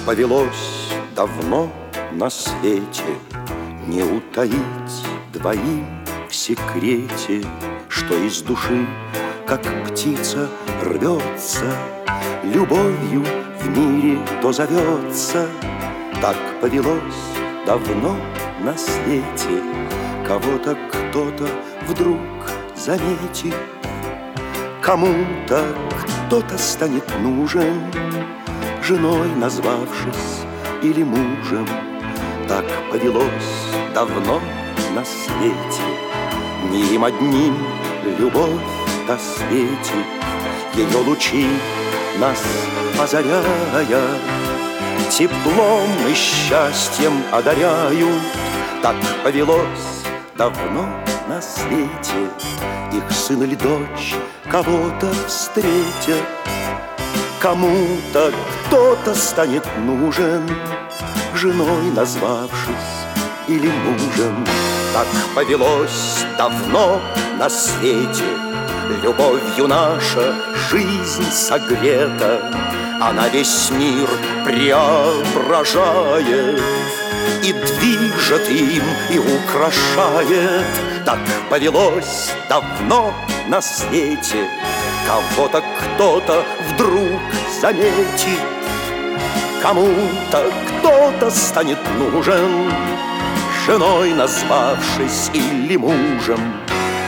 повелось давно на свете не утаить двоим в секрете, что из души, как птица, рвется, любовью в мире то зовется. Так повелось давно на свете, кого-то кто-то вдруг заметит, кому-то кто-то станет нужен, женой назвавшись или мужем. Так повелось давно на свете, не им одним любовь-то светит, ее лучи нас озаряя, теплом и счастьем одаряют. Так повелось давно на свете, их сын или дочь кого-то встретят, кому-то кто-то станет нужен, женой назвавшись или мужем. Так повелось давно на свете, любовью наша жизнь согрета, она весь мир преображает и движет им, и украшает. Так повелось давно на свете, кого-то кто-то вдруг заметит, кому-то кто-то станет нужен, женой назвавшись или мужем.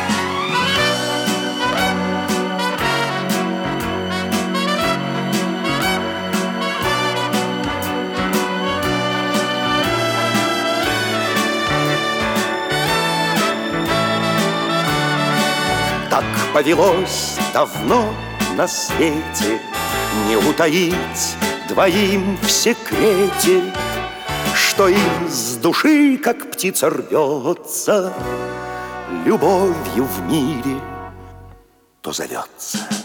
Так повелось давно на свете не утаить двоим в секрете, что из души, как птица, рвется, любовью в мире то зовется.